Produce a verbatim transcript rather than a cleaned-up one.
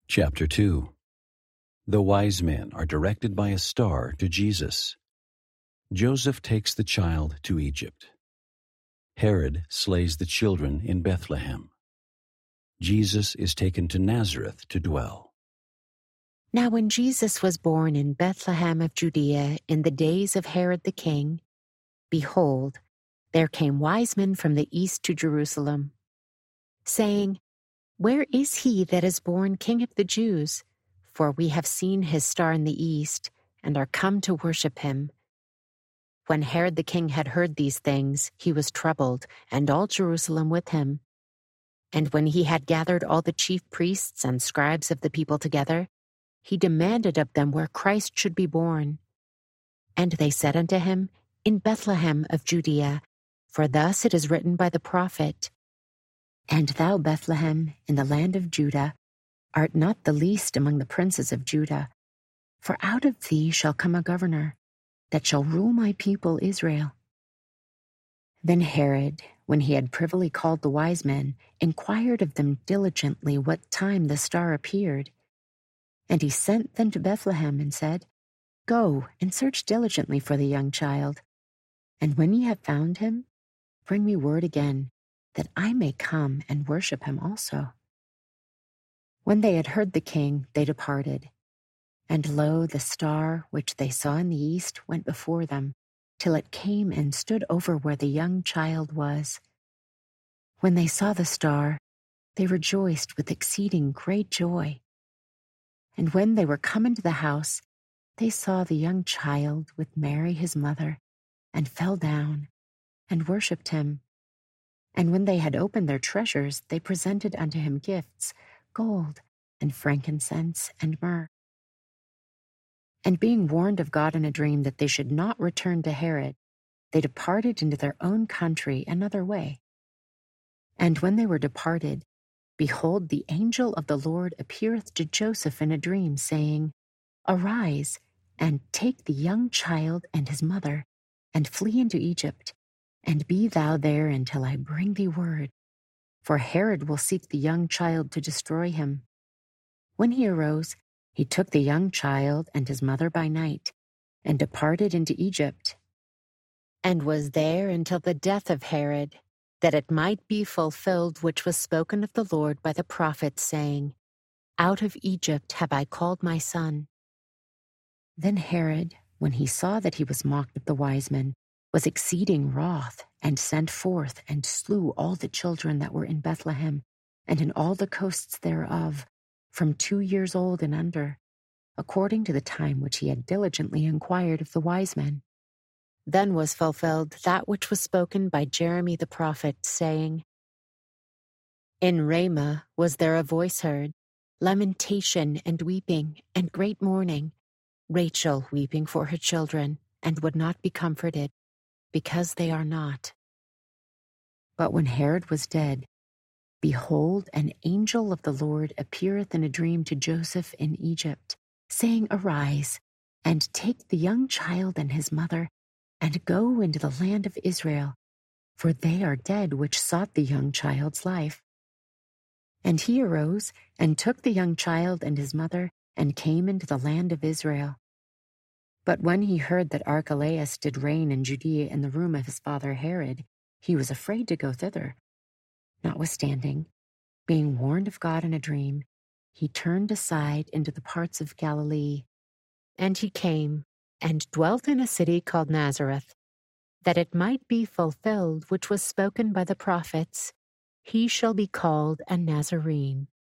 Chapter two. The wise men are directed by a star to Jesus. Joseph takes the child to Egypt. Herod slays the children in Bethlehem. Jesus is taken to Nazareth to dwell. Now when Jesus was born in Bethlehem of Judea in the days of Herod the king, behold, there came wise men from the east to Jerusalem, saying, Where is he that is born King of the Jews? For we have seen his star in the east, and are come to worship him. When Herod the king had heard these things, he was troubled, and all Jerusalem with him. And when he had gathered all the chief priests and scribes of the people together, he demanded of them where Christ should be born. And they said unto him, In Bethlehem of Judea, for thus it is written by the prophet, And thou, Bethlehem, in the land of Judah, art not the least among the princes of Judah, for out of thee shall come a governor, that shall rule my people Israel. Then Herod, when he had privily called the wise men, inquired of them diligently what time the star appeared. And he sent them to Bethlehem, and said, Go and search diligently for the young child, and when ye have found him, bring me word again, that I may come and worship him also. When they had heard the king, they departed. And lo, the star which they saw in the east went before them, till it came and stood over where the young child was. When they saw the star, they rejoiced with exceeding great joy. And when they were come into the house, they saw the young child with Mary his mother, and fell down, and worshipped him. And when they had opened their treasures, they presented unto him gifts, gold, and frankincense, and myrrh. And being warned of God in a dream that they should not return to Herod, they departed into their own country another way. And when they were departed, behold, the angel of the Lord appeareth to Joseph in a dream, saying, Arise, and take the young child and his mother, and flee into Egypt, and be thou there until I bring thee word. For Herod will seek the young child to destroy him. When he arose, he took the young child and his mother by night, and departed into Egypt, and was there until the death of Herod, that it might be fulfilled which was spoken of the Lord by the prophet, saying, Out of Egypt have I called my son. Then Herod, when he saw that he was mocked of the wise men, was exceeding wroth, and sent forth and slew all the children that were in Bethlehem, and in all the coasts thereof, from two years old and under, according to the time which he had diligently inquired of the wise men. Then was fulfilled that which was spoken by Jeremy the prophet, saying, In Ramah was there a voice heard, lamentation and weeping, and great mourning, Rachel weeping for her children, and would not be comforted, because they are not. But when Herod was dead, behold, an angel of the Lord appeareth in a dream to Joseph in Egypt, saying, Arise, and take the young child and his mother, and go into the land of Israel, for they are dead which sought the young child's life. And he arose, and took the young child and his mother, and came into the land of Israel. But when he heard that Archelaus did reign in Judea in the room of his father Herod, he was afraid to go thither. Notwithstanding, being warned of God in a dream, he turned aside into the parts of Galilee. And he came, and dwelt in a city called Nazareth, that it might be fulfilled which was spoken by the prophets, He shall be called a Nazarene.